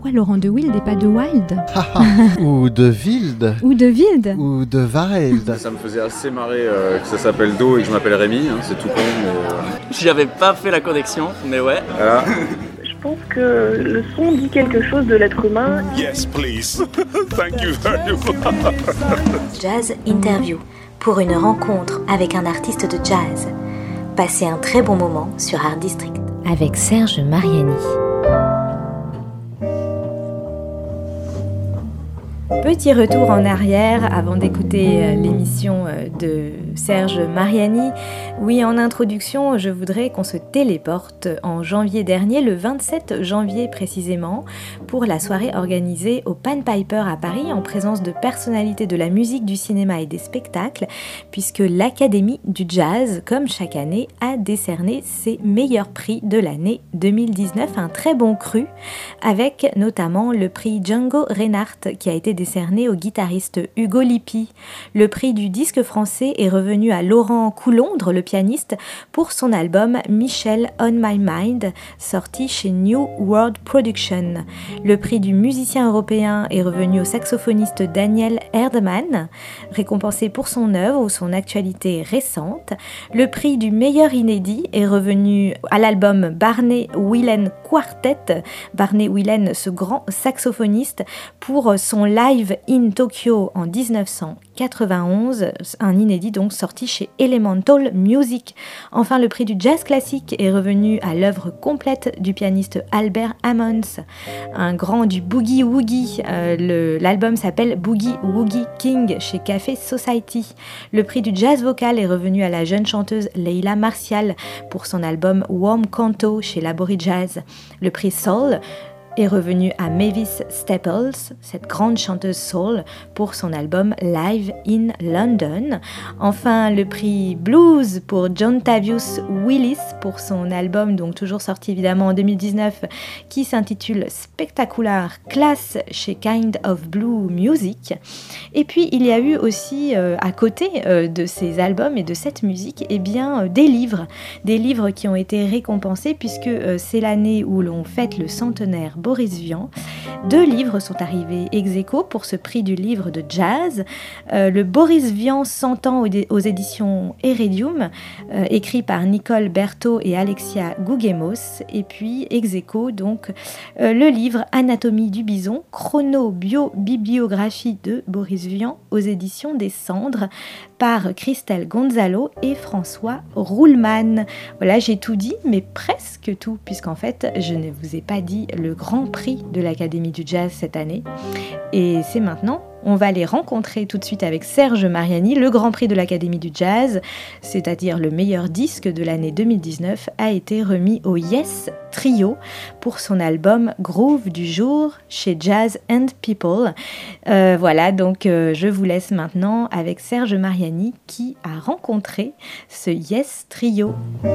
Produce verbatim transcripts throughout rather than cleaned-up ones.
pourquoi Laurent de Wild et pas de Wild? Ou de Wild. Ou de Wild. Ou de Wild. Ça me faisait assez marrer euh, que ça s'appelle Do et que je m'appelle Rémi, hein, c'est tout con. Mais, euh... J'avais pas fait la connexion, mais ouais. Voilà. Je pense que le son dit quelque chose de l'être humain. Yes, please. Thank you very much. Jazz Interview, pour une rencontre avec un artiste de jazz. Passez un très bon moment sur Art District avec Serge Mariani. Petit retour en arrière avant d'écouter l'émission de Serge Mariani. Oui, en introduction, je voudrais qu'on se téléporte en janvier dernier, le vingt-sept janvier précisément, pour la soirée organisée au Pan Piper à Paris en présence de personnalités de la musique, du cinéma et des spectacles, puisque l'Académie du Jazz, comme chaque année, a décerné ses meilleurs prix de l'année deux mille dix-neuf, un très bon cru, avec notamment le prix Django Reinhardt qui a été décerné au guitariste Hugo Lippi. Le prix du disque français est revenu à Laurent Coulondre, le pianiste, pour son album Michel on My Mind, sorti chez New World Production. Le prix du musicien européen est revenu au saxophoniste Daniel Erdmann, récompensé pour son œuvre ou son actualité récente. Le prix du meilleur inédit est revenu à l'album Barney Whelan Quartet. Barney Whelan, ce grand saxophoniste, pour son Live in Tokyo en dix-neuf cent quatre-vingt-onze, un inédit donc sorti chez Elemental Music. Enfin, le prix du jazz classique est revenu à l'œuvre complète du pianiste Albert Ammons, un grand du Boogie Woogie. Euh, le, l'album s'appelle Boogie Woogie King chez Café Society. Le prix du jazz vocal est revenu à la jeune chanteuse Leila Martial pour son album Warm Canto chez Labori Jazz. Le prix Soul est revenu à Mavis Staples, cette grande chanteuse soul, pour son album Live in London. Enfin, le prix Blues pour John Tavius Willis pour son album, donc toujours sorti évidemment en deux mille dix-neuf, qui s'intitule Spectacular Class chez Kind of Blue Music. Et puis, il y a eu aussi, euh, à côté euh, de ces albums et de cette musique, eh bien, euh, des livres. Des livres qui ont été récompensés, puisque euh, c'est l'année où l'on fête le centenaire Boris Vian. Deux livres sont arrivés ex aequo pour ce prix du livre de jazz. Euh, le Boris Vian cent ans aux éditions Heredium, euh, écrit par Nicole Berthaud et Alexia Guguemos. Et puis ex aequo, donc, euh, le livre Anatomie du bison, chrono-bio-bibliographie de Boris Vian aux éditions des Cendres, par Christelle Gonzalo et François Ruhlmann. Voilà, j'ai tout dit, mais presque tout, puisqu'en fait, je ne vous ai pas dit le grand prix de l'Académie du Jazz cette année. Et c'est maintenant, on va les rencontrer tout de suite avec Serge Mariani. Le grand prix de l'Académie du Jazz, c'est-à-dire le meilleur disque de l'année deux mille dix-neuf, a été remis au Yes Trio pour son album Groove du jour chez Jazz and People. Euh, voilà, donc euh, je vous laisse maintenant avec Serge Mariani qui a rencontré ce Yes Trio.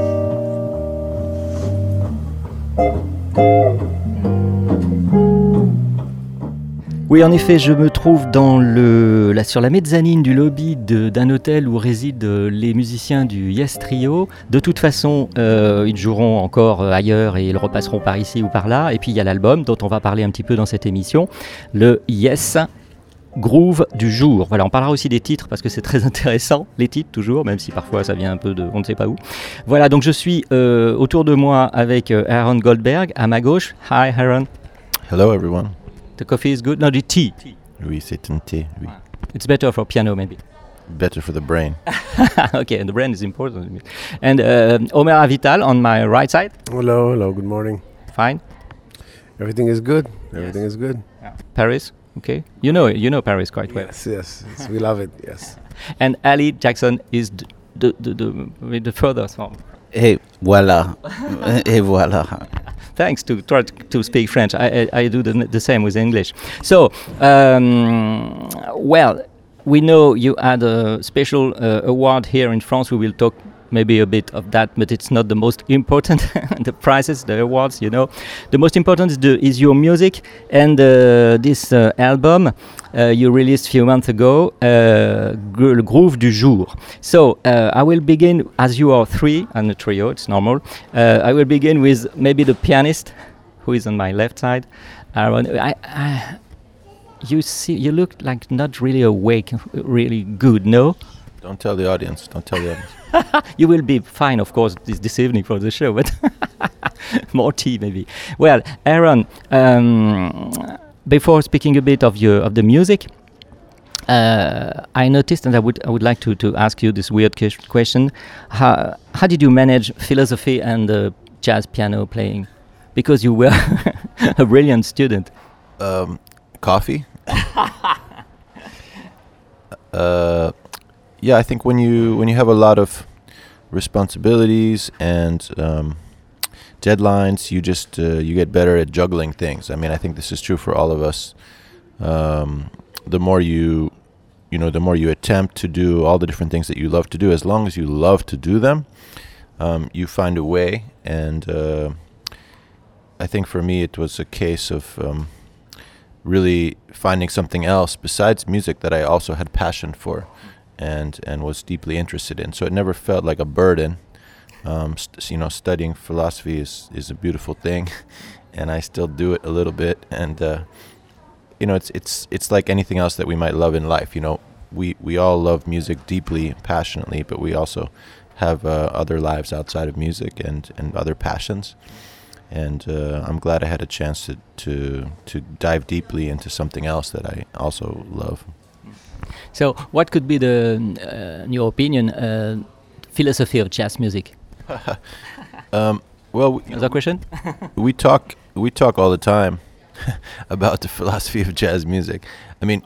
Oui, en effet, je me trouve dans le, là, sur la mezzanine du lobby de, d'un hôtel où résident les musiciens du Yes Trio. De toute façon, euh, ils joueront encore ailleurs et ils repasseront par ici ou par là. Et puis il y a l'album dont on va parler un petit peu dans cette émission, le Yes Groove du jour. Voilà, on parlera aussi des titres parce que c'est très intéressant, les titres toujours, même si parfois ça vient un peu de on ne sait pas où. Voilà, donc je suis euh, autour de moi avec euh, Aaron Goldberg à ma gauche. Hi Aaron. Hello everyone. The coffee is good? No, the tea. Oui, c'est un thé. Oui. It's better for piano, maybe. Better for the brain. Okay, and the brain is important. And uh, Omer Avital on my right side. Hello, hello, good morning. Fine. Everything is good. Everything yes. is good. Yeah. Paris, okay. You know, you know Paris quite well. Yes, yes, yes. We love it. Yes. And Ali Jackson is the the the the, the furthest one. Et voilà. Et voilà. Thanks to try to speak French. I, I, I do the, the same with English. So, um, well, we know you had a special uh, award here in France. We will talk maybe a bit of that, but it's not the most important. The prizes, the awards, you know. The most important is, the, is your music and uh, this uh, album uh, you released a few months ago, uh, Le Groove du jour. So uh, I will begin, as you are three on the trio, it's normal. Uh, I will begin with maybe the pianist, who is on my left side. Aaron, I, I, you see, you look like not really awake, really good. No. Don't tell the audience. Don't tell the audience. You will be fine, of course, this, this evening for the show, but more tea maybe. Well, Aaron, um, before speaking a bit of your of the music, uh, I noticed, and I would I would like to, to ask you this weird question: how how did you manage philosophy and uh, jazz piano playing? Because you were a brilliant student. Um, coffee. uh. Yeah, I think when you when you have a lot of responsibilities and um, deadlines, you just uh, you get better at juggling things. I mean, I think this is true for all of us. Um, the more you you know, the more you attempt to do all the different things that you love to do, as long as you love to do them, um, you find a way. And uh, I think for me, it was a case of um, really finding something else besides music that I also had passion for. And and was deeply interested in, so it never felt like a burden. Um, st- you know, studying philosophy is, is a beautiful thing, and I still do it a little bit. And uh, you know, it's it's it's like anything else that we might love in life. You know, we we all love music deeply, passionately, but we also have uh, other lives outside of music and, and other passions. And uh, I'm glad I had a chance to, to to dive deeply into something else that I also love. So, what could be the, uh, in your opinion, uh, philosophy of jazz music? um, well, another question. we talk we talk all the time about the philosophy of jazz music. I mean,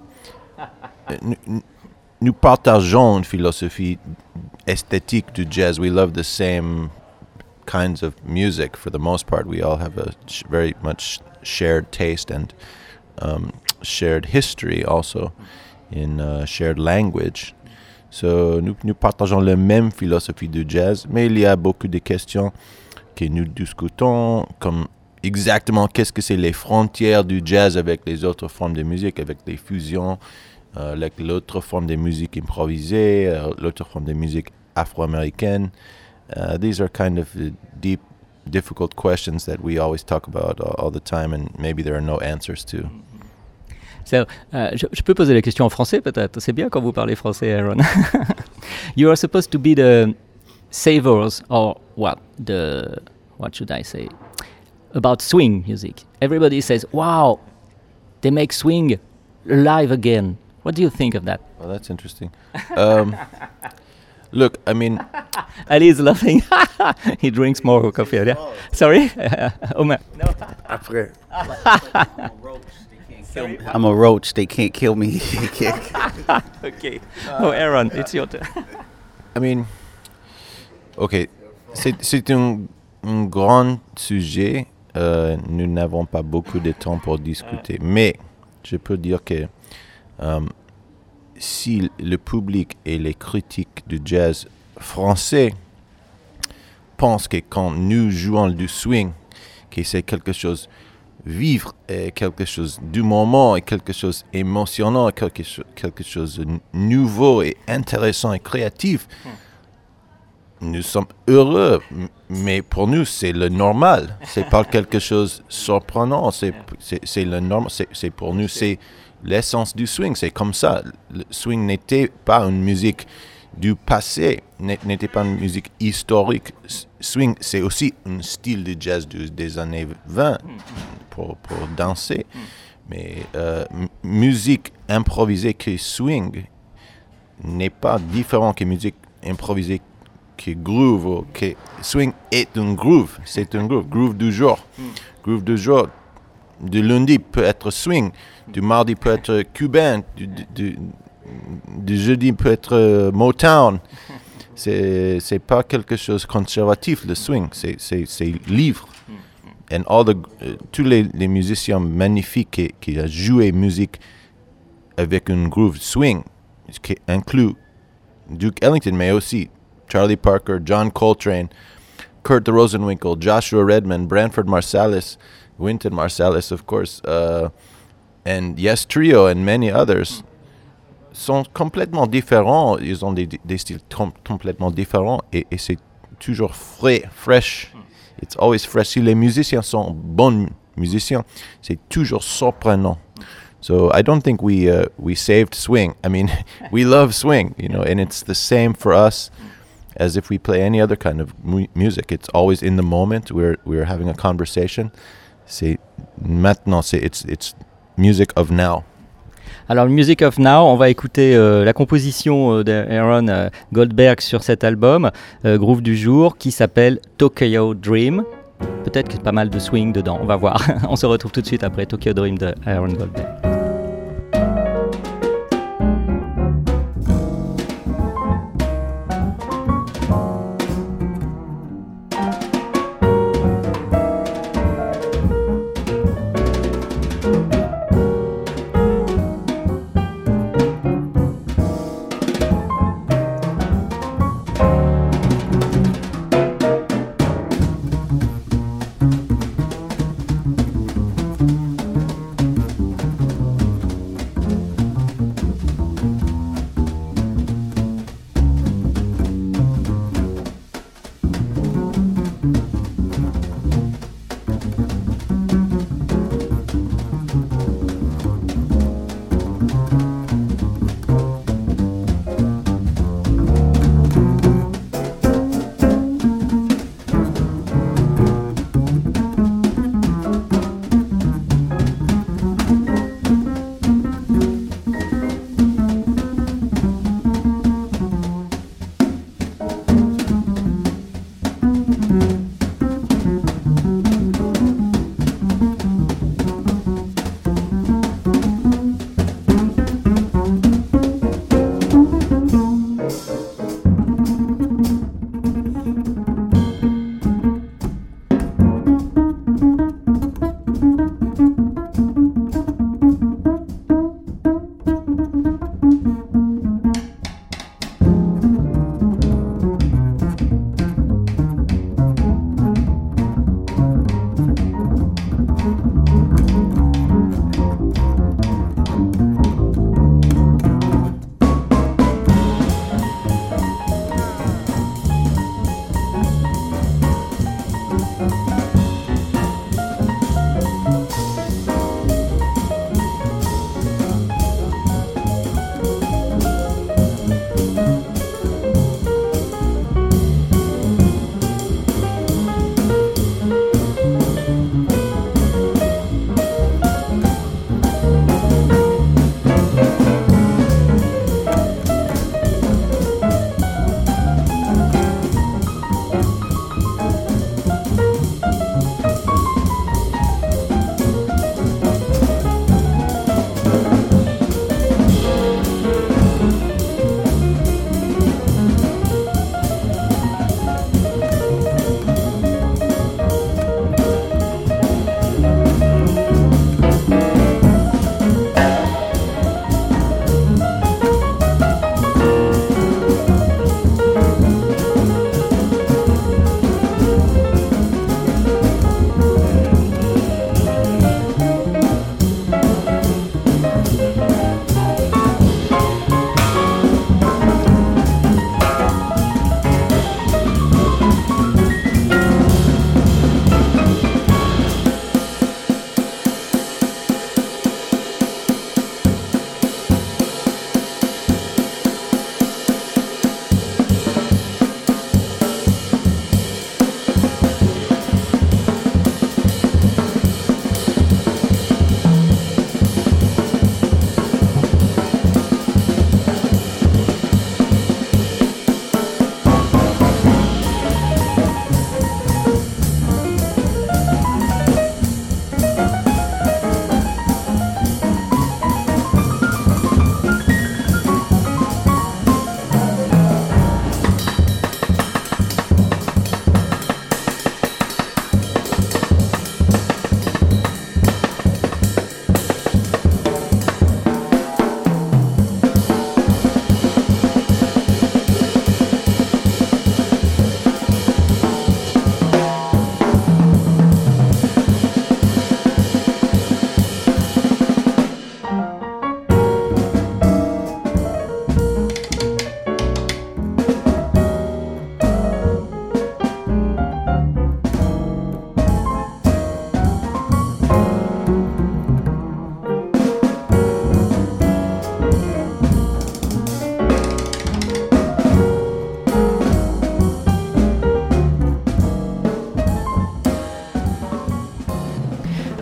n- nous partageons une philosophie esthétique du jazz. We love the same kinds of music for the most part. We all have a sh- very much shared taste and um, shared history also. In uh, shared language. So, nous, nous partageons la même philosophie du jazz, mais il y a beaucoup de questions que nous discutons, comme exactement qu'est-ce que c'est les frontières du jazz avec les autres formes de musique, avec les fusions, euh, avec l'autre forme de musique improvisée, euh, l'autre forme de musique afro-américaine. Uh, these are kind of uh, deep, difficult questions that we always talk about all, all the time, and maybe there are no answers to. So, uh, je, je peux poser la question en français peut-être. C'est bien quand vous parlez français, Aaron. You are supposed to be the savers, or what? The what should I say? About swing music. Everybody says, "Wow, they make swing alive again." What do you think of that? Well, that's interesting. Um, look, I mean, Ali is laughing. He drinks more coffee. Yeah. Sorry, Omer. No. Après. I'm a roach. They can't kill me. Okay. Oh, Aaron, it's your turn. I mean, okay, c'est, c'est un, un grand sujet. Euh, nous n'avons pas beaucoup de temps pour discuter. Mais je peux dire que um, si le public et les critiques du jazz français pensent que quand nous jouons du swing, que c'est quelque chose vivre est quelque chose du moment et quelque chose émotionnant, quelque, cho- quelque chose de nouveau et intéressant et créatif. Hmm. Nous sommes heureux, m- mais pour nous, c'est le normal. C'est pas quelque chose de surprenant, c'est, c'est, c'est le normal. C'est, c'est pour nous, c'est l'essence du swing. C'est comme ça. Le swing n'était pas une musique du passé, n'était pas une musique historique. Swing, c'est aussi un style de jazz du, des années vingt pour, pour danser. Mais euh, m- musique improvisée que swing n'est pas différent que musique improvisée que groove. Ou que swing est un groove, c'est un groove. Groove du jour. Groove du jour. Du lundi peut être swing, du mardi peut être cubain, du, du, du du jeudi peut être euh, Motown. C'est c'est pas quelque chose de conservatif, le swing. C'est c'est c'est libre. And all the uh, tous les, les musiciens magnifiques qui qui ont joué musique avec un groove swing, qui inclut Duke Ellington, mais aussi Charlie Parker, John Coltrane, Kurt Rosenwinkel, Joshua Redman, Branford Marsalis, Wynton Marsalis, of course, uh, and Yes Trio, and many others. Sont complètement différents, ils ont des, des styles com- complètement différents et, et c'est toujours frais, fresh. It's always fresh. Si les musiciens sont bons musiciens, c'est toujours surprenant. So I don't think we uh, we saved swing. I mean, we love swing, you know, and it's the same for us as if we play any other kind of mu- music. It's always in the moment. We're we're having a conversation. C'est maintenant. C'est it's it's music of now. Alors, Music of Now, on va écouter euh, la composition euh, d'Aaron euh, Goldberg sur cet album, euh, Groove du jour, qui s'appelle Tokyo Dream. Peut-être qu'il y a pas mal de swing dedans, on va voir. On se retrouve tout de suite après Tokyo Dream de Aaron Goldberg.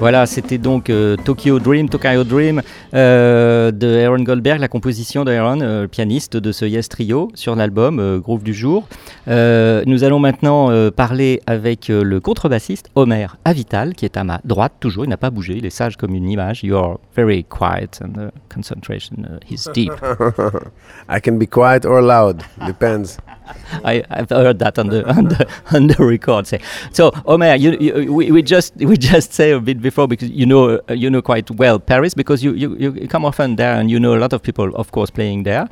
Voilà, c'était donc euh, Tokyo Dream, Tokyo Dream euh, de Aaron Goldberg, la composition d'Aaron, euh, pianiste de ce Yes Trio sur l'album euh, Groove du jour. Euh, nous allons maintenant euh, parler avec euh, le contrebassiste Omer Avital, qui est à ma droite toujours, il n'a pas bougé, il est sage comme une image. You are very quiet and the concentration uh, is deep. I can be quiet or loud, depends. I, I've heard that on the on the, on the record. Say. So, Omer, you, you, we, we just we just say a bit before because you know uh, you know quite well Paris because you, you, you come often there and you know a lot of people, of course, playing there.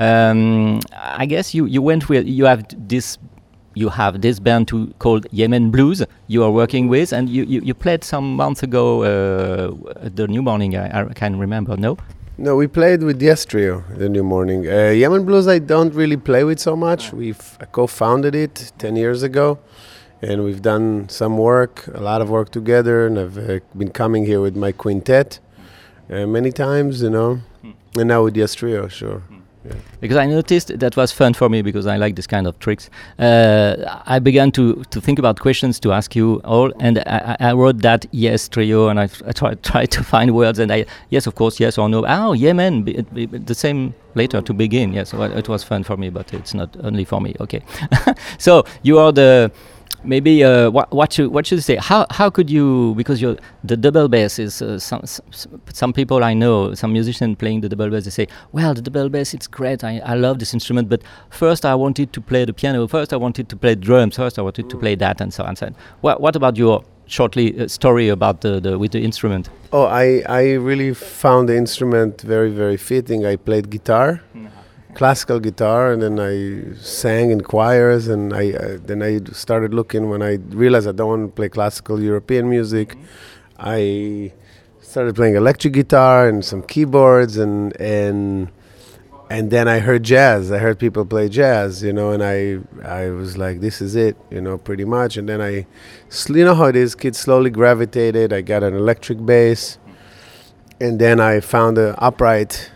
Um, I guess you, you went with you have this you have this band to, called Yemen Blues. You are working with and you, you, you played some months ago uh, at the New Morning. I, I can remember. No. No, we played with Yes Trio, the New Morning. Uh, Yemen Blues I don't really play with so much. We've co-founded it ten years ago, and we've done some work, a lot of work together, and I've uh, been coming here with my quintet uh, many times, you know, and now with Yes Trio, sure. Yeah. Because I noticed that was fun for me because I like this kind of tricks. Uh, I began to, to think about questions to ask you all, and I, I wrote that Yes Trio, and I, I tried try to find words, and I yes, of course, yes or no. Oh, Yemen, b- b- the same later to begin. Yes, well, it was fun for me, but it's not only for me. Okay, so you are the. Maybe uh, what what should what should I say? How how could you, because you're the double bass is uh, some, some some people I know, some musicians playing the double bass, they say, well, the double bass it's great, I, I love this instrument, but first I wanted to play the piano, first I wanted to play drums, first I wanted to play that, and so on and so on. What what about your shortly uh, story about the, the with the instrument? Oh, I I really found the instrument very very fitting. I played guitar. Mm-hmm. Classical guitar, and then I sang in choirs, and I uh, then I started looking when I realized I don't want to play classical European music. Mm-hmm. I started playing electric guitar and some keyboards, and and and then I heard jazz. I heard people play jazz, you know, and I I was like, this is it, you know, pretty much. And then I, you know how it is, kids slowly gravitated. I got an electric bass, and then I found an upright.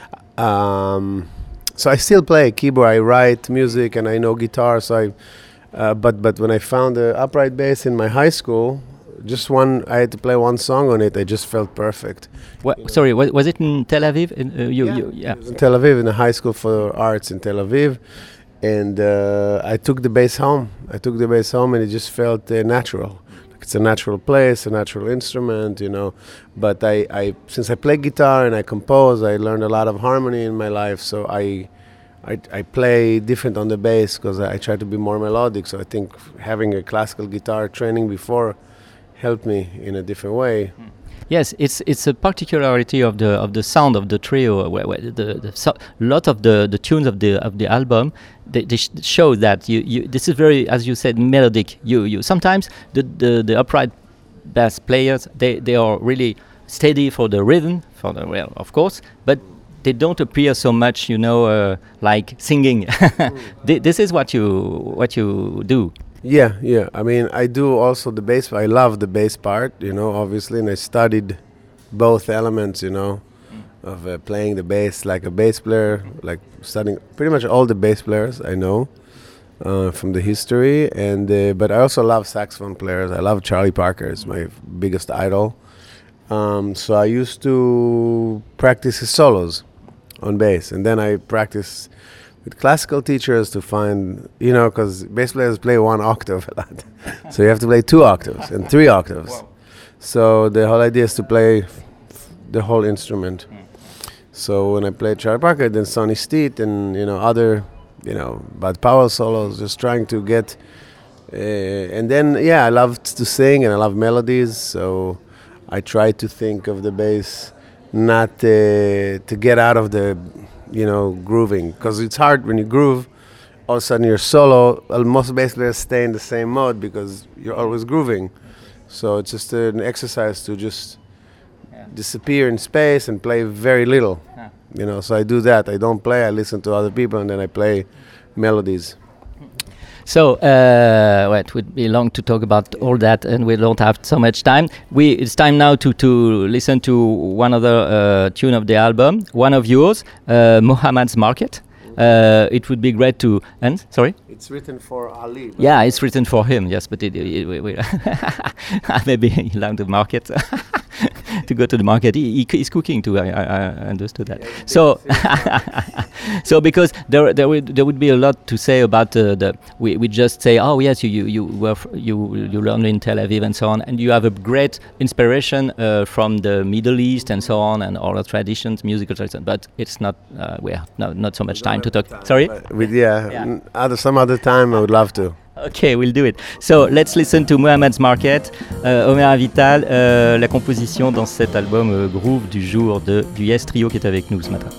Um, So I still play keyboard. I write music and I know guitar. So I, uh, but but when I found the upright bass in my high school, just one I had to play one song on it. I just felt perfect. What, sorry, was, was it in Tel Aviv? In, uh, you, yeah, you, yeah. It was in Tel Aviv, in the high school for arts in Tel Aviv, and uh, I took the bass home. I took the bass home, and it just felt uh, natural. It's a natural place, a natural instrument, you know. But I, I, since I play guitar and I compose, I learned a lot of harmony in my life. So I, I, I play different on the bass because I, I try to be more melodic. So I think having a classical guitar training before helped me in a different way. Mm. Yes, it's it's a particularity of the of the sound of the trio. Where, where the, the so, lot of the, the tunes of the of the album, they, they sh- show that you, you this is very, as you said, melodic. You you sometimes the, the, the upright bass players they, they are really steady for the rhythm, for the well, of course, but they don't appear so much, you know, uh, like singing. Th- this is what you what you do. Yeah, yeah. I mean, I do also the bass. I love the bass part, you know, obviously, and I studied both elements, you know, mm. of uh, playing the bass like a bass player, like studying pretty much all the bass players I know uh, from the history. And uh, but I also love saxophone players. I love Charlie Parker. It's my biggest idol. Um, so I used to practice his solos on bass, and then I practice with classical teachers to find, you know, because bass players play one octave a lot. So you have to play two octaves and three octaves. Wow. So the whole idea is to play f- f- the whole instrument. Mm. So when I played Charlie Parker, then Sonny Stitt and, you know, other, you know, Bud Powell solos, just trying to get, uh, and then, yeah, I love to sing and I love melodies. So I try to think of the bass not uh, to get out of the, you know, grooving, because it's hard when you groove. All of a sudden you're solo. Well, most bass players stay in the same mode because you're always grooving. So it's just an exercise to just yeah. disappear in space and play very little. Yeah. You know, so I do that. I don't play. I listen to other people and then I play melodies. So, uh, well, it would be long to talk about all that, and we don't have so much time. We it's time now to, to listen to one other uh, tune of the album, one of yours, uh, Mohammed's Market. uh, it would be great to. And sorry. It's written for Ali. Yeah, it's written for him. Yes, but it, it, it, it maybe he'll have the market to go to the market. He, he, he's cooking too. I, I, I understood that. Yeah, so, so because there there would there would be a lot to say about uh, the. We, we just say, oh yes, you you you were f- you you learned in Tel Aviv and so on, and you have a great inspiration uh, from the Middle East and so on, and all the traditions, musical traditions. But it's not uh, we have no, not so much time to talk. Time, Sorry. With, yeah, yeah. N- other some other time I would love to. Okay, we'll do it. So let's listen to Mohamed's Market, euh, Omer Avital, euh, la composition dans cet album euh, Groove du jour de, du Yes Trio qui est avec nous ce matin.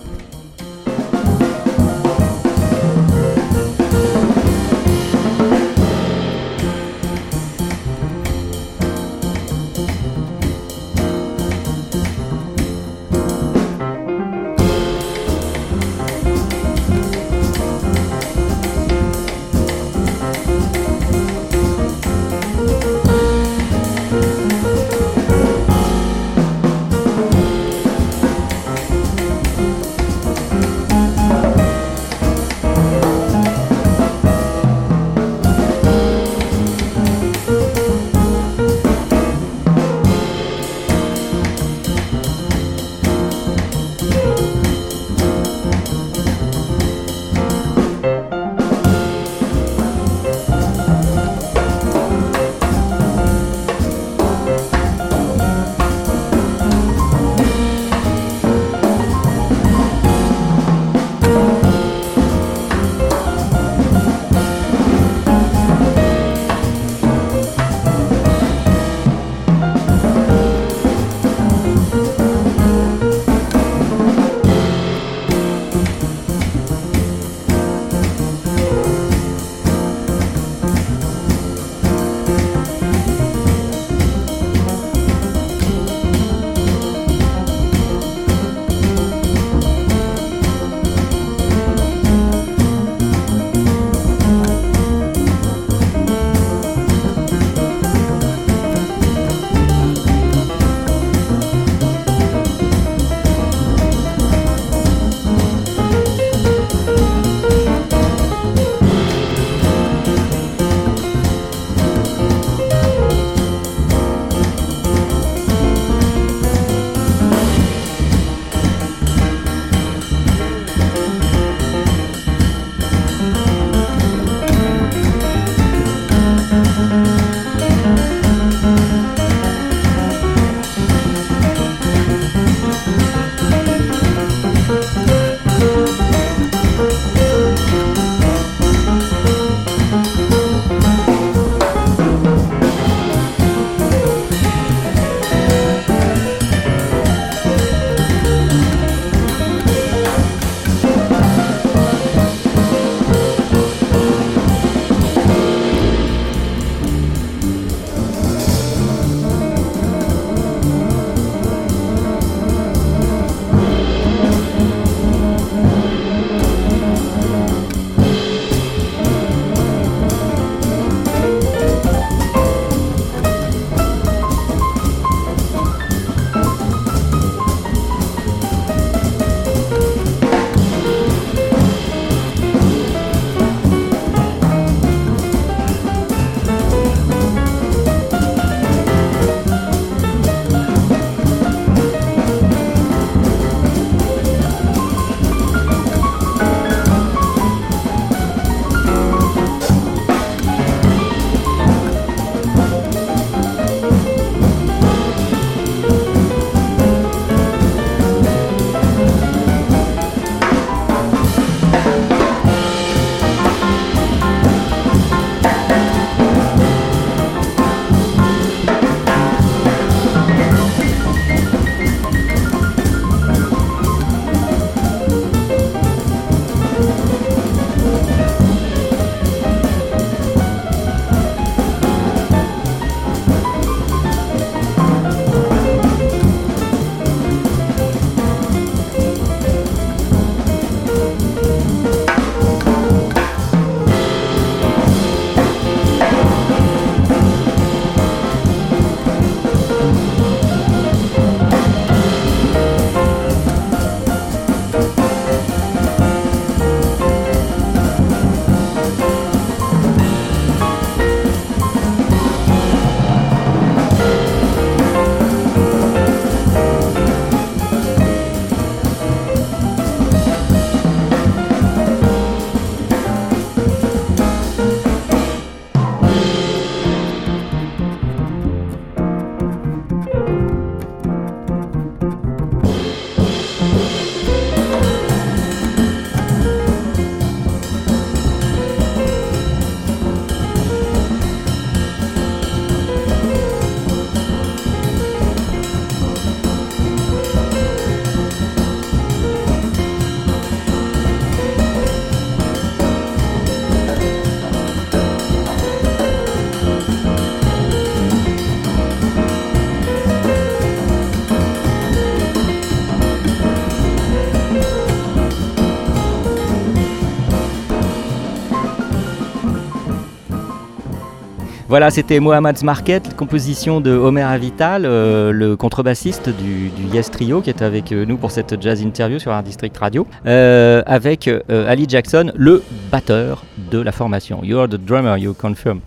Voilà, c'était Mohammed's Market, composition de Omer Avital, euh, le contrebassiste du, du Yes Trio, qui est avec nous pour cette jazz interview sur Art District Radio, euh, avec euh, Ali Jackson, le batteur de la formation. You are the drummer, you confirm.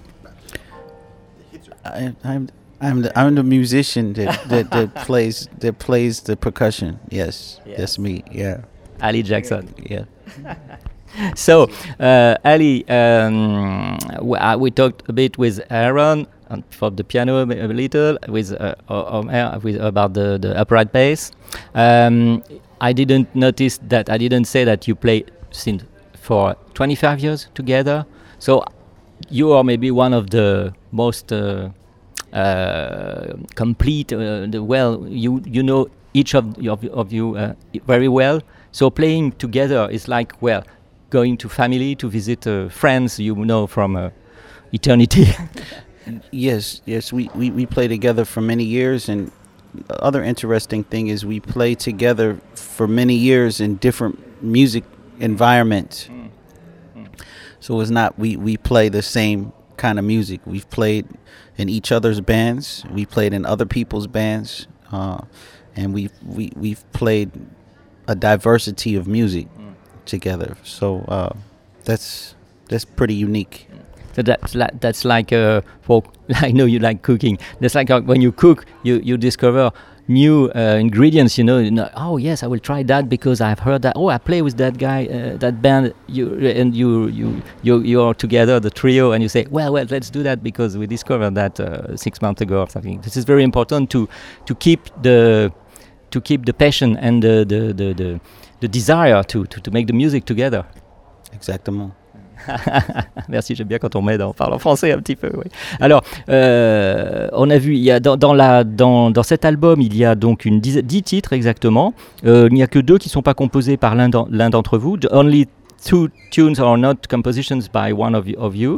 I, I'm I'm the I'm the musician that, that, that plays that plays the percussion. Yes, yes, that's me. Yeah, Ali Jackson. Yeah. So, uh, Ali, um, we, uh, we talked a bit with Aaron um, for the piano a little, with uh, Omer with about the, the upright bass. Um, I didn't notice that, I didn't say that you play since for twenty-five years together. So, you are maybe one of the most uh, uh, complete, uh, the well, you you know each of, of, of you uh, very well. So, playing together is like, well, going to family to visit uh, friends you know from uh, eternity. Yes, yes, we, we, we play together for many years, and the other interesting thing is we play together for many years in different music environments. Mm. Mm. So it's not we, we play the same kind of music. We've played in each other's bands, we played in other people's bands, uh, and we've, we, we've played a diversity of music together, so uh, that's that's pretty unique. So that's like that's like uh, for I know you like cooking. That's like uh, when you cook, you you discover new uh, ingredients. You know, you know, oh yes, I will try that because I've heard that. Oh, I play with that guy, uh, that band. You and you you you you are together, the trio, and you say, well, well, let's do that because we discovered that uh, six months ago or something. This is very important to to keep the to keep the passion and the the the, the the desire to, to, to make the music together. Exactement. Merci, j'aime bien quand on m'aide, on parle en français un petit peu. Oui. Alors, euh, on a vu, il y a dans, dans, la, dans, dans cet album, il y a donc une dix, dix titres exactement. Euh, il n'y a que deux qui ne sont pas composés par l'un, d'en, l'un d'entre vous. Only two tunes are not compositions by one of you. Of you.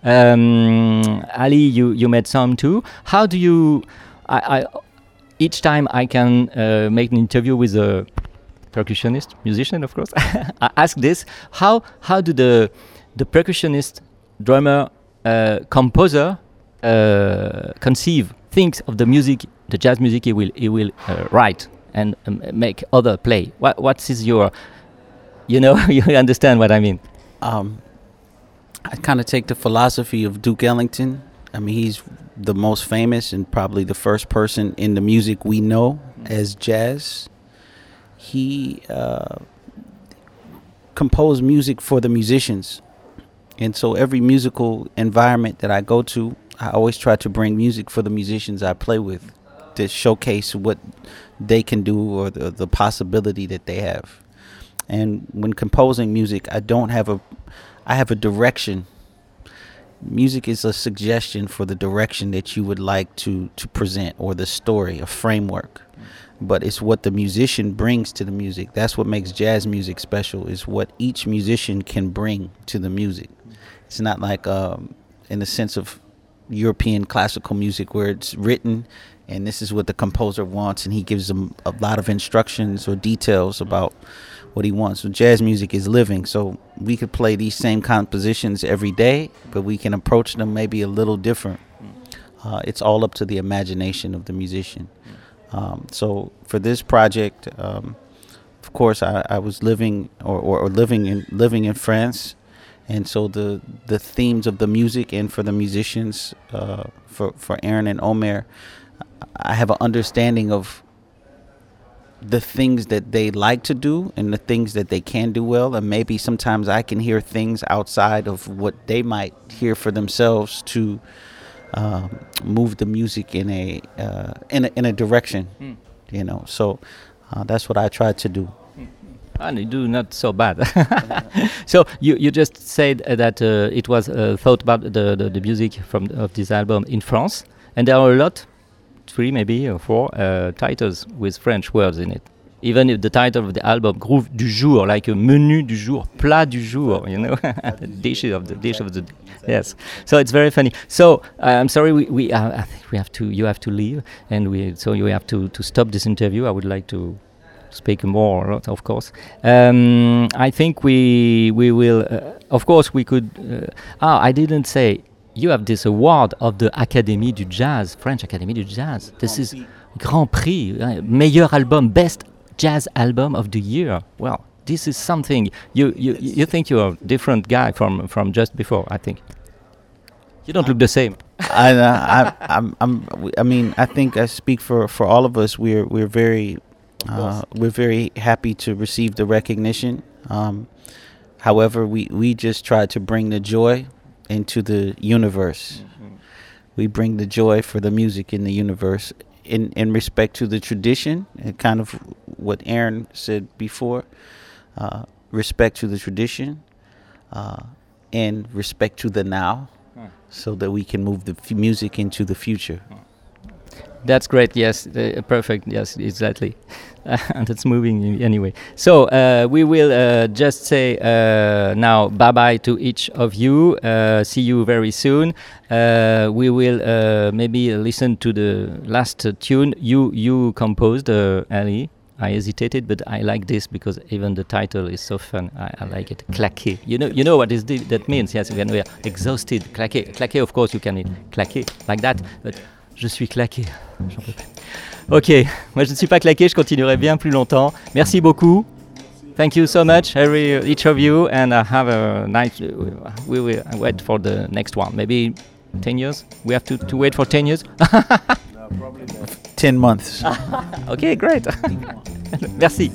Um, Ali, you, you made some too. How do you... I, I, each time I can uh, make an interview with a percussionist, musician, of course. I ask this: how how do the the percussionist, drummer, uh, composer uh, conceive, thinks of the music, the jazz music he will he will uh, write and um, make other play? What what is your, you know, you understand what I mean? Um, I kind of take the philosophy of Duke Ellington. I mean, he's the most famous and probably the first person in the music we know as jazz. He uh, composed music for the musicians. And so every musical environment that I go to, I always try to bring music for the musicians I play with to showcase what they can do or the, the possibility that they have. And when composing music, I don't have a, I have a direction. Music is a suggestion for the direction that you would like to, to present, or the story, a framework. But it's what the musician brings to the music. That's what makes jazz music special, is what each musician can bring to the music. It's not like um, in the sense of European classical music where it's written and this is what the composer wants and he gives them a lot of instructions or details about what he wants. So jazz music is living, so we could play these same compositions every day, but we can approach them maybe a little different. Uh, it's all up to the imagination of the musician. Um, so for this project, um, of course, I, I was living or, or, or living in living in France, and so the the themes of the music and for the musicians, uh, for for Aaron and Omer, I have an understanding of the things that they like to do and the things that they can do well, and maybe sometimes I can hear things outside of what they might hear for themselves to um, move the music in a uh, in a in a direction, mm. you know. So uh, that's what I try to do. And you do not so bad. So you, you just said uh, that uh, it was uh, thought about the, the, the music from of this album in France, and there are a lot, three maybe or four uh, titles with French words in it. Even if the title of the album, Groove du jour, like a menu du jour, plat du jour, you know, dish of the dish of the day. Yes. So it's very funny. So uh, I'm sorry, we we uh, I think we have to you have to leave, and we so you have to to stop this interview. I would like to speak more, of course. Um, I think we we will. Uh, of course, we could. Uh, ah, I didn't say you have this award of the Académie du Jazz, French Académie du Jazz. This is Grand Prix, uh, meilleur album, best jazz album of the year. Well, this is something. You you you think you're a different guy from from just before? I think you don't look the same. I, I, I'm, I'm, I mean, I think I speak for, for all of us. We're we're very uh, we're very happy to receive the recognition. Um, however, we, we just try to bring the joy into the universe. Mm-hmm. We bring the joy for the music in the universe in, in respect to the tradition, and kind of what Aaron said before, uh, respect to the tradition, uh, and respect to the now, mm. so that we can move the f- music into the future. That's great. Yes, uh, perfect. Yes, exactly. Uh, and it's moving anyway. So uh, we will uh, just say uh, now bye bye to each of you. Uh, see you very soon. Uh, we will uh, maybe listen to the last uh, tune you you composed, uh, Ali. I hesitated, but I like this because even the title is so fun. I, I like it. Claquer. You know, you know what is the, that means? Yes, when we are exhausted. Claquer. Claquer. Of course, you can claquer like that, but je suis claqué. J'en peux plus. Ok, moi je ne suis pas claqué, je continuerai bien plus longtemps. Merci beaucoup. Thank you so much, every each of you, and uh, have a nice. Uh, we will wait for the next one. Maybe ten years. We have to, to wait for ten years. No, probably ten months. Okay, great. Merci.